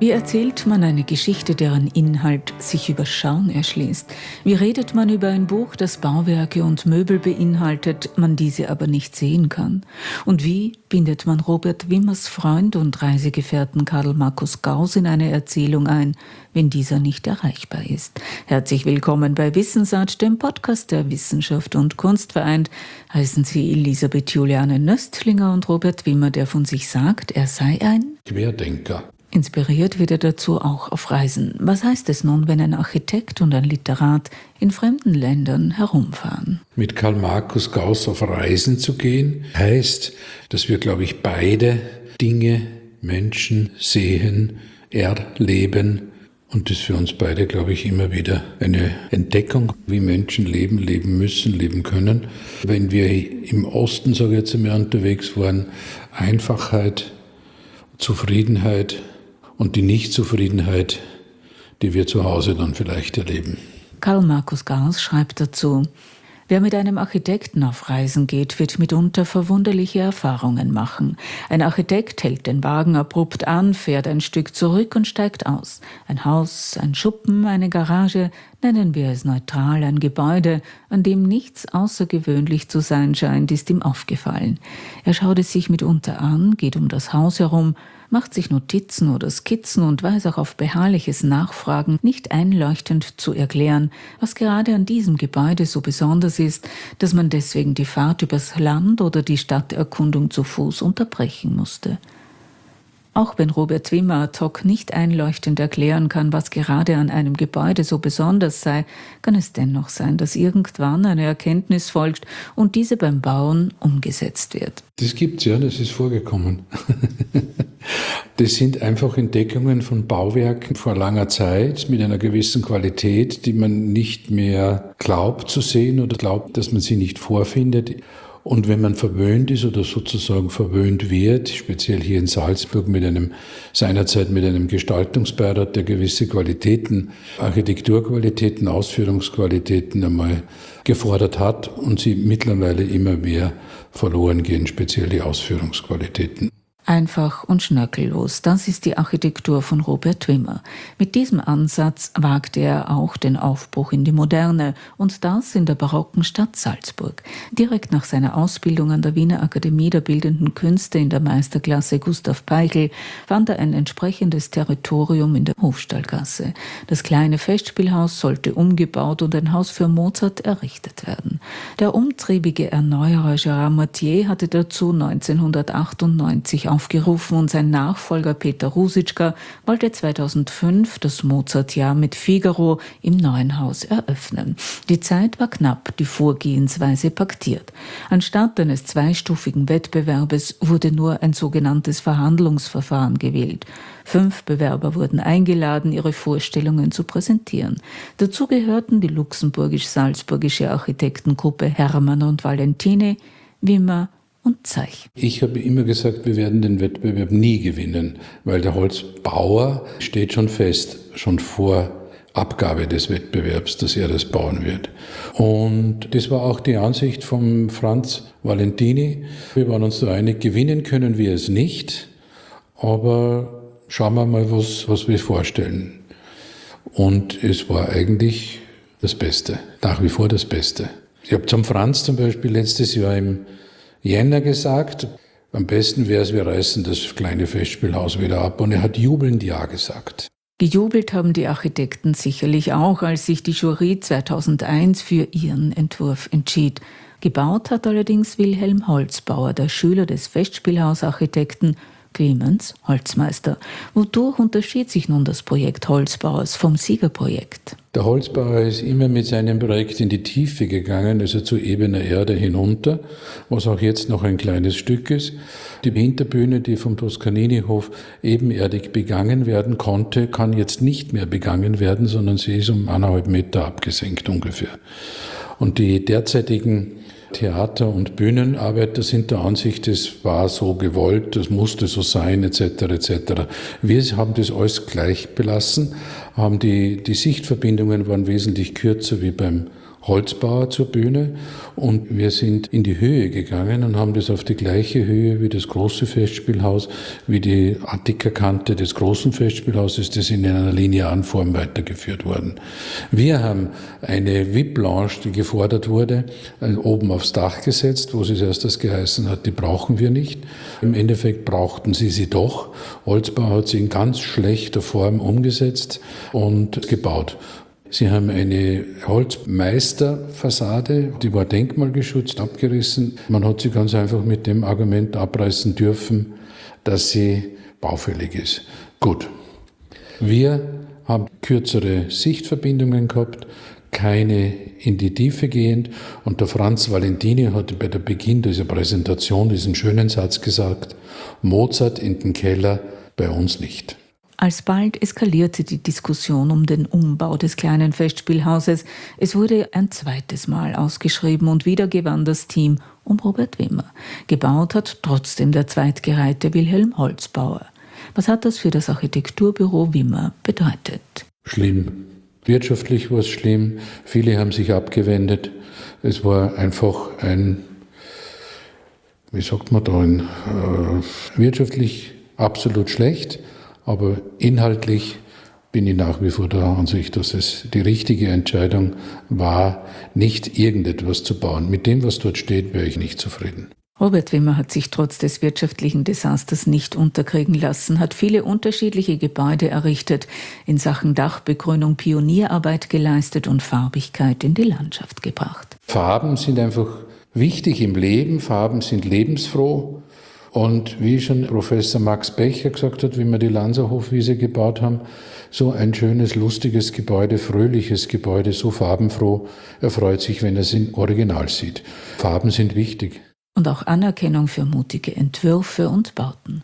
Wie erzählt man eine Geschichte, deren Inhalt sich über Schauen erschließt? Wie redet man über ein Buch, das Bauwerke und Möbel beinhaltet, man diese aber nicht sehen kann? Und wie bindet man Robert Wimmers Freund und Reisegefährten Karl Markus Gauss in eine Erzählung ein, wenn dieser nicht erreichbar ist? Herzlich willkommen bei Wissensart, dem Podcast, der Wissenschaft und Kunst vereint. Heißen Sie Elisabeth Juliane Nöstlinger und Robert Wimmer, der von sich sagt, er sei ein Querdenker. Inspiriert wird er dazu auch auf Reisen. Was heißt es nun, wenn ein Architekt und ein Literat in fremden Ländern herumfahren? Mit Karl Markus Gauss auf Reisen zu gehen, heißt, dass wir, glaube ich, beide Dinge, Menschen sehen, erleben. Und das ist für uns beide, glaube ich, immer wieder eine Entdeckung, wie Menschen leben, leben müssen, leben können. Wenn wir im Osten, sage ich jetzt einmal, unterwegs waren, Einfachheit, Zufriedenheit und die Nichtzufriedenheit, die wir zu Hause dann vielleicht erleben. Karl Markus Gauss schreibt dazu: Wer mit einem Architekten auf Reisen geht, wird mitunter verwunderliche Erfahrungen machen. Ein Architekt hält den Wagen abrupt an, fährt ein Stück zurück und steigt aus. Ein Haus, ein Schuppen, eine Garage, nennen wir es neutral, ein Gebäude, an dem nichts außergewöhnlich zu sein scheint, ist ihm aufgefallen. Er schaut es sich mitunter an, geht um das Haus herum, macht sich Notizen oder Skizzen und weiß auch auf beharrliches Nachfragen nicht einleuchtend zu erklären, was gerade an diesem Gebäude so besonders ist, dass man deswegen die Fahrt übers Land oder die Stadterkundung zu Fuß unterbrechen musste. Auch wenn Robert Wimmer ad hoc nicht einleuchtend erklären kann, was gerade an einem Gebäude so besonders sei, kann es dennoch sein, dass irgendwann eine Erkenntnis folgt und diese beim Bauen umgesetzt wird. Das gibt's ja, das ist vorgekommen. Das sind einfach Entdeckungen von Bauwerken vor langer Zeit mit einer gewissen Qualität, die man nicht mehr glaubt zu sehen oder glaubt, dass man sie nicht vorfindet. Und wenn man verwöhnt ist oder sozusagen verwöhnt wird, speziell hier in Salzburg seinerzeit mit einem Gestaltungsbeirat, der gewisse Qualitäten, Architekturqualitäten, Ausführungsqualitäten einmal gefordert hat und sie mittlerweile immer mehr verloren gehen, speziell die Ausführungsqualitäten. Einfach und schnörkellos, das ist die Architektur von Robert Wimmer. Mit diesem Ansatz wagte er auch den Aufbruch in die Moderne und das in der barocken Stadt Salzburg. Direkt nach seiner Ausbildung an der Wiener Akademie der Bildenden Künste in der Meisterklasse Gustav Peichl fand er ein entsprechendes Territorium in der Hofstallgasse. Das kleine Festspielhaus sollte umgebaut und ein Haus für Mozart errichtet werden. Der umtriebige Erneuerer Gérard Mathieu hatte dazu 1998 aufgerufen und sein Nachfolger Peter Rusicka wollte 2005 das Mozartjahr mit Figaro im neuen Haus eröffnen. Die Zeit war knapp, die Vorgehensweise paktiert. Anstatt eines zweistufigen Wettbewerbes wurde nur ein sogenanntes Verhandlungsverfahren gewählt. 5 Bewerber wurden eingeladen, ihre Vorstellungen zu präsentieren. Dazu gehörten die luxemburgisch-salzburgische Architektengruppe Hermann und Valentini, Wimmer und Zeich. Ich habe immer gesagt, wir werden den Wettbewerb nie gewinnen, weil der Holzbauer steht schon fest, schon vor Abgabe des Wettbewerbs, dass er das bauen wird. Und das war auch die Ansicht von Franz Valentini. Wir waren uns da einig, gewinnen können wir es nicht, aber schauen wir mal, was wir vorstellen. Und es war eigentlich das Beste, nach wie vor das Beste. Ich habe zum Franz zum Beispiel letztes Jahr im Jänner gesagt, am besten wäre es, wir reißen das kleine Festspielhaus wieder ab. Und er hat jubelnd Ja gesagt. Gejubelt haben die Architekten sicherlich auch, als sich die Jury 2001 für ihren Entwurf entschied. Gebaut hat allerdings Wilhelm Holzbauer, der Schüler des Festspielhausarchitekten Clemens Holzmeister. Wodurch unterschied sich nun das Projekt Holzbauers vom Siegerprojekt? Der Holzbauer ist immer mit seinem Projekt in die Tiefe gegangen, also zu ebener Erde hinunter, was auch jetzt noch ein kleines Stück ist. Die Hinterbühne, die vom Toscanini-Hof ebenerdig begangen werden konnte, kann jetzt nicht mehr begangen werden, sondern sie ist um 1,5 Meter abgesenkt ungefähr. Und die derzeitigen Theater- und Bühnenarbeiter sind der Ansicht, es war so gewollt, das musste so sein, etc. etc. Wir haben das alles gleich belassen, haben die Sichtverbindungen waren wesentlich kürzer wie beim Holzbauer zur Bühne und wir sind in die Höhe gegangen und haben das auf die gleiche Höhe wie das große Festspielhaus, wie die Attikerkante des großen Festspielhauses, das in einer linearen Form weitergeführt worden. Wir haben eine VIP-Lounge, die gefordert wurde, oben aufs Dach gesetzt, wo es erstes geheißen hat, die brauchen wir nicht. Im Endeffekt brauchten sie doch. Holzbauer hat sie in ganz schlechter Form umgesetzt und gebaut. Sie haben eine Holzmeisterfassade, die war denkmalgeschützt, abgerissen. Man hat sie ganz einfach mit dem Argument abreißen dürfen, dass sie baufällig ist. Gut. Wir haben kürzere Sichtverbindungen gehabt, keine in die Tiefe gehend. Und der Franz Valentini hat bei der Beginn dieser Präsentation diesen schönen Satz gesagt, Mozart in den Keller, bei uns nicht. Alsbald eskalierte die Diskussion um den Umbau des kleinen Festspielhauses. Es wurde ein zweites Mal ausgeschrieben und wieder gewann das Team um Robert Wimmer. Gebaut hat trotzdem der zweitgereihte Wilhelm Holzbauer. Was hat das für das Architekturbüro Wimmer bedeutet? Schlimm. Wirtschaftlich war es schlimm. Viele haben sich abgewendet. Es war einfach wirtschaftlich absolut schlecht. Aber inhaltlich bin ich nach wie vor der Ansicht, dass es die richtige Entscheidung war, nicht irgendetwas zu bauen. Mit dem, was dort steht, wäre ich nicht zufrieden. Robert Wimmer hat sich trotz des wirtschaftlichen Desasters nicht unterkriegen lassen, hat viele unterschiedliche Gebäude errichtet, in Sachen Dachbegrünung Pionierarbeit geleistet und Farbigkeit in die Landschaft gebracht. Farben sind einfach wichtig im Leben, Farben sind lebensfroh. Und wie schon Professor Max Becher gesagt hat, wie wir die Lanzerhofwiese gebaut haben, so ein schönes, lustiges Gebäude, fröhliches Gebäude, so farbenfroh, er freut sich, wenn er es im Original sieht. Farben sind wichtig. Und auch Anerkennung für mutige Entwürfe und Bauten.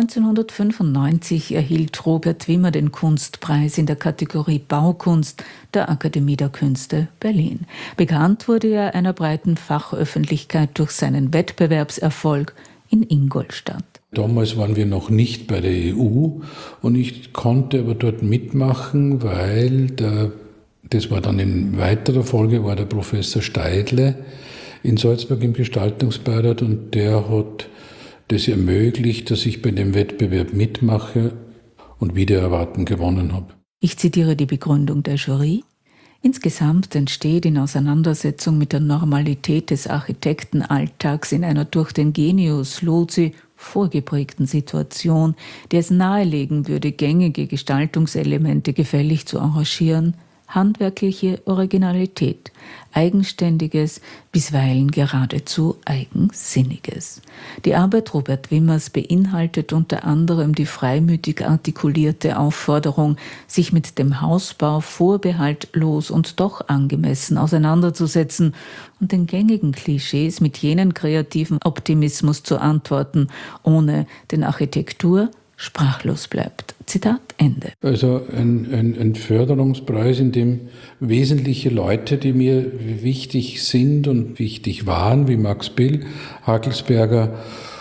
1995 erhielt Robert Wimmer den Kunstpreis in der Kategorie Baukunst der Akademie der Künste Berlin. Bekannt wurde er einer breiten Fachöffentlichkeit durch seinen Wettbewerbserfolg in Ingolstadt. Damals waren wir noch nicht bei der EU und ich konnte aber dort mitmachen, weil das war dann in weiterer Folge, war der Professor Steidle in Salzburg im Gestaltungsbeirat und der hat das ermöglicht, dass ich bei dem Wettbewerb mitmache und wider Erwarten gewonnen habe. Ich zitiere die Begründung der Jury. Insgesamt entsteht in Auseinandersetzung mit der Normalität des Architektenalltags in einer durch den Genius loci vorgeprägten Situation, der es nahelegen würde, gängige Gestaltungselemente gefällig zu arrangieren, handwerkliche Originalität, Eigenständiges, bisweilen geradezu Eigensinniges. Die Arbeit Robert Wimmers beinhaltet unter anderem die freimütig artikulierte Aufforderung, sich mit dem Hausbau vorbehaltlos und doch angemessen auseinanderzusetzen und den gängigen Klischees mit jenen kreativen Optimismus zu antworten, ohne den Architektur sprachlos bleibt. Zitat Ende. Also ein Förderungspreis, in dem wesentliche Leute, die mir wichtig sind und wichtig waren, wie Max Bill, Hagelsberger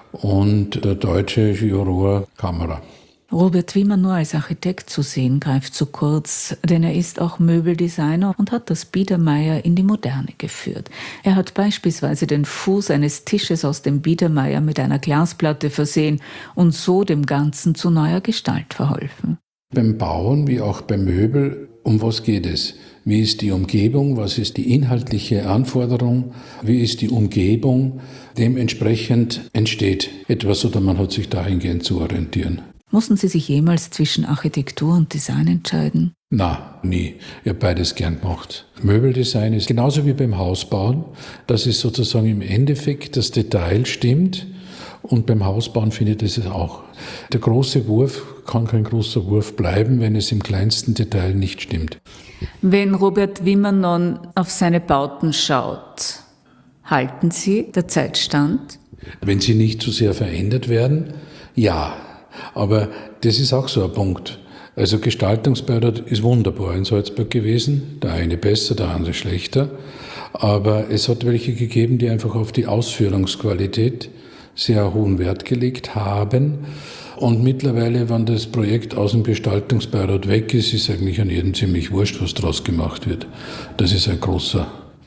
und der deutsche Juror Kammerer. Robert Wimmer nur als Architekt zu sehen, greift zu kurz, denn er ist auch Möbeldesigner und hat das Biedermeier in die Moderne geführt. Er hat beispielsweise den Fuß eines Tisches aus dem Biedermeier mit einer Glasplatte versehen und so dem Ganzen zu neuer Gestalt verholfen. Beim Bauen wie auch beim Möbel, um was geht es? Wie ist die Umgebung? Was ist die inhaltliche Anforderung? Wie ist die Umgebung? Dementsprechend entsteht etwas oder man hat sich dahingehend zu orientieren. Mussten Sie sich jemals zwischen Architektur und Design entscheiden? Na, nie. Ich habe beides gern gemacht. Möbeldesign ist genauso wie beim Hausbauen, dass es sozusagen im Endeffekt das Detail stimmt und beim Hausbauen finde ich das auch. Der große Wurf kann kein großer Wurf bleiben, wenn es im kleinsten Detail nicht stimmt. Wenn Robert Wimmer nun auf seine Bauten schaut, halten Sie der Zeit stand? Wenn sie nicht zu sehr verändert werden, ja. Aber das ist auch so ein Punkt. Also Gestaltungsbeirat ist wunderbar in Salzburg gewesen, der eine besser, der andere schlechter. Aber es hat welche gegeben, die einfach auf die Ausführungsqualität sehr hohen Wert gelegt haben. Und mittlerweile, wenn das Projekt aus dem Gestaltungsbeirat weg ist, ist eigentlich an jedem ziemlich wurscht, was daraus gemacht wird. Das ist ein großer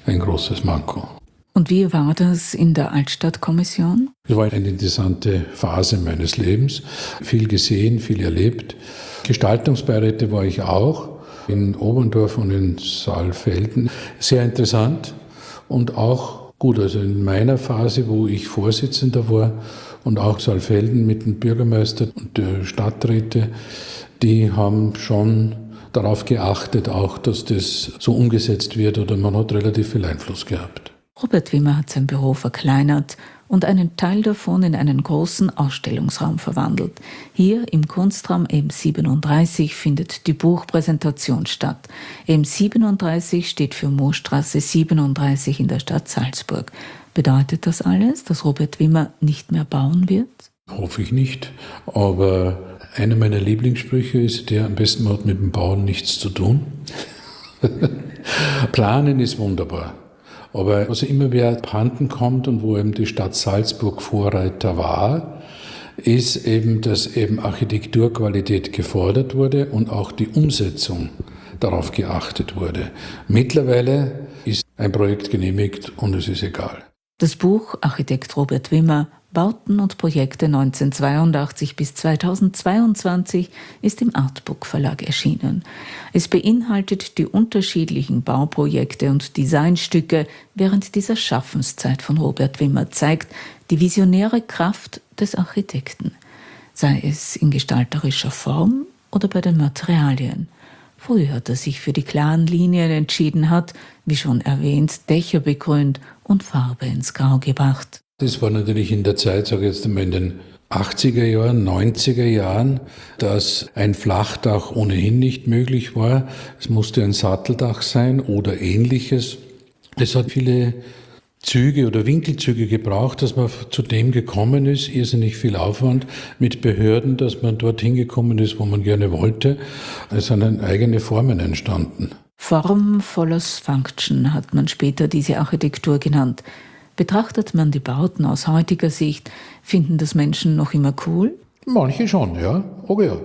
ein großes Manko. Und wie war das in der Altstadtkommission? Es war eine interessante Phase meines Lebens. Viel gesehen, viel erlebt. Gestaltungsbeiräte war ich auch, in Oberndorf und in Saalfelden. Sehr interessant und auch gut. Also in meiner Phase, wo ich Vorsitzender war und auch Saalfelden mit dem Bürgermeister und der Stadträte, die haben schon darauf geachtet, auch, dass das so umgesetzt wird, oder man hat relativ viel Einfluss gehabt. Robert Wimmer hat sein Büro verkleinert und einen Teil davon in einen großen Ausstellungsraum verwandelt. Hier im Kunstraum M37 findet die Buchpräsentation statt. M37 steht für Moorstraße 37 in der Stadt Salzburg. Bedeutet das alles, dass Robert Wimmer nicht mehr bauen wird? Hoffe ich nicht, aber einer meiner Lieblingssprüche ist der: am besten hat mit dem Bauen nichts zu tun. Planen ist wunderbar. Aber was immer wer abhanden kommt und wo eben die Stadt Salzburg Vorreiter war, ist eben, dass eben Architekturqualität gefordert wurde und auch die Umsetzung darauf geachtet wurde. Mittlerweile ist ein Projekt genehmigt und es ist egal. Das Buch Architekt Robert Wimmer, Bauten und Projekte 1982 bis 2022 ist im Artbook Verlag erschienen. Es beinhaltet die unterschiedlichen Bauprojekte und Designstücke während dieser Schaffenszeit von Robert Wimmer, zeigt die visionäre Kraft des Architekten, sei es in gestalterischer Form oder bei den Materialien. Früher, dass er sich für die klaren Linien entschieden hat, wie schon erwähnt, Dächer begrünt und Farbe ins Grau gebracht. Das war natürlich in der Zeit, sage ich jetzt einmal in den 80er Jahren, 90er Jahren, dass ein Flachdach ohnehin nicht möglich war. Es musste ein Satteldach sein oder ähnliches. Es hat viele Züge oder Winkelzüge gebraucht, dass man zu dem gekommen ist, irrsinnig viel Aufwand mit Behörden, dass man dorthin gekommen ist, wo man gerne wollte. Es sind eigene Formen entstanden. Form follows Function hat man später diese Architektur genannt. Betrachtet man die Bauten aus heutiger Sicht, finden das Menschen noch immer cool? Manche schon, ja. Oh ja.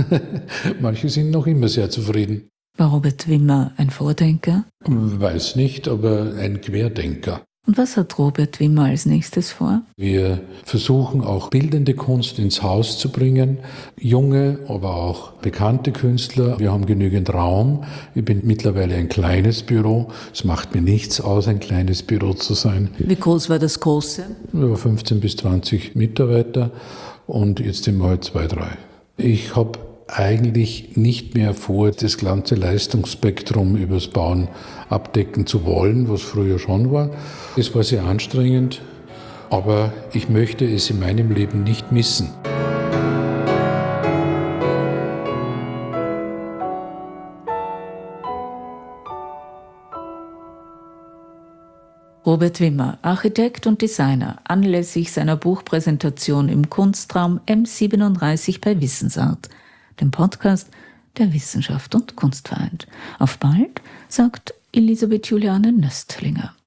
Manche sind noch immer sehr zufrieden. War Robert Wimmer ein Vordenker? Weiß nicht, aber ein Querdenker. Und was hat Robert Wimmer als nächstes vor? Wir versuchen auch bildende Kunst ins Haus zu bringen, junge, aber auch bekannte Künstler. Wir haben genügend Raum. Ich bin mittlerweile ein kleines Büro. Es macht mir nichts aus, ein kleines Büro zu sein. Wie groß war das große? Über 15 bis 20 Mitarbeiter und jetzt sind wir halt 2, 3. Ich habe eigentlich nicht mehr vor, das ganze Leistungsspektrum übers Bauen abdecken zu wollen, was früher schon war. Es war sehr anstrengend, aber ich möchte es in meinem Leben nicht missen. Robert Wimmer, Architekt und Designer, anlässlich seiner Buchpräsentation im Kunstraum M37 bei Wissensart, dem Podcast der Wissenschaft und Kunstverein. Auf bald, sagt Elisabeth Juliane Nöstlinger.